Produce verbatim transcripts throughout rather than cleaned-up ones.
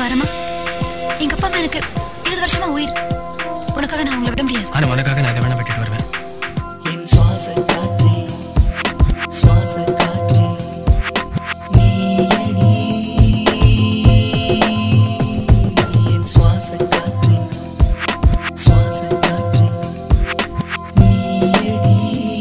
வரமா? எங்க அப்பா அம்மா எனக்கு இருபது வருஷமா உயிர். உனக்காக நான் அவங்களை விட முடியாது. ஆனா உனக்காக நான் இதை வேணா விட்டுட்டு வருவேன். என் சுவாச காற்றே, சுவாச காற்றே, நீயடி. என் சுவாச காற்றே, சுவாச காற்றே, நீயடி.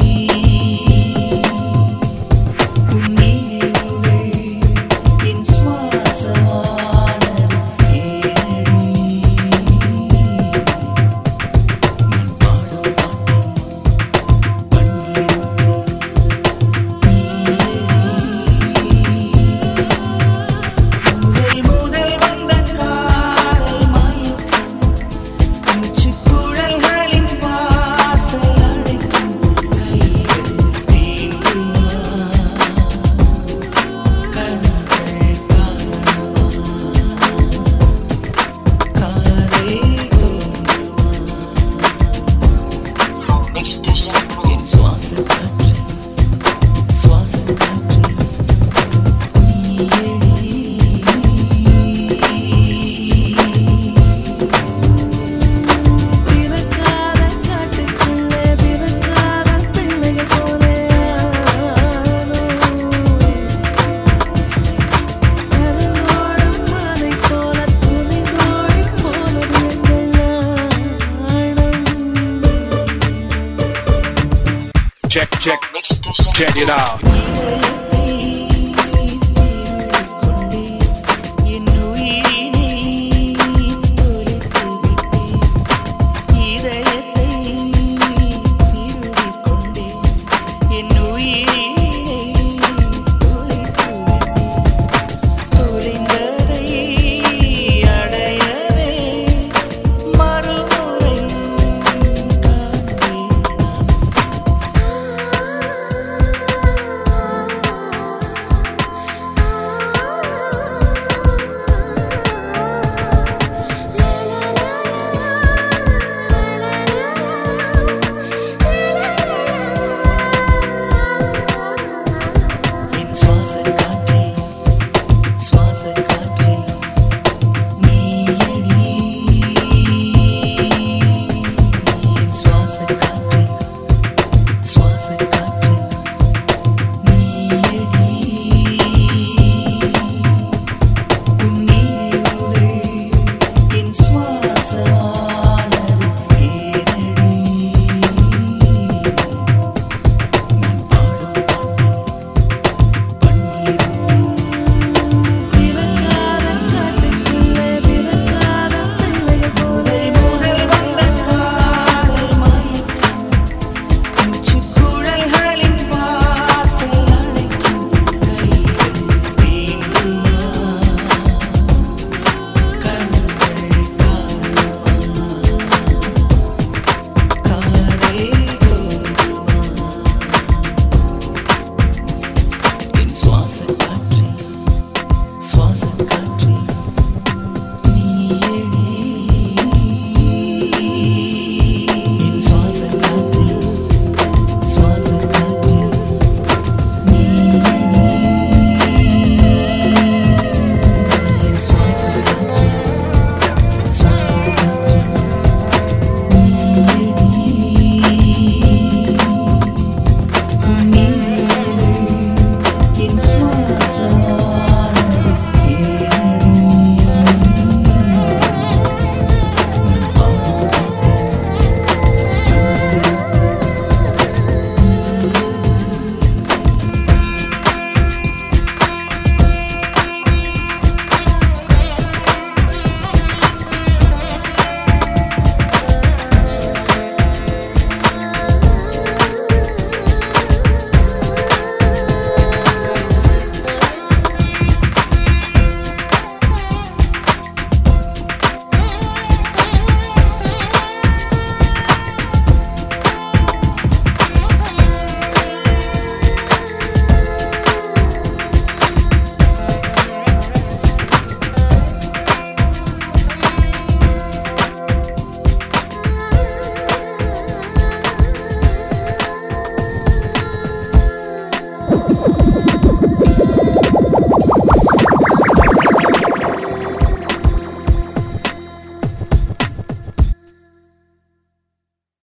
உன் நினைவுகள் என் சுவாசமானது ஏனடி. நீ பாடும் முதல் முதல் வந்த காதல் மயக்கம் மூச்சுக்குழல்களின் வாசல் அடைக்கும் கைகள் தீண்டுமா கண்கள் காணுமா காதல் என் சுவாச காற்றே, சுவாச காற்றே, நீயடி. பிறக்காத காட்டுக்குள்ளே பிறக்காத பிள்ளைகள் போலே கரந்தோடும் மலை போல துணிதோடி போனது எங்கள் நாணம். Check, check, check it out.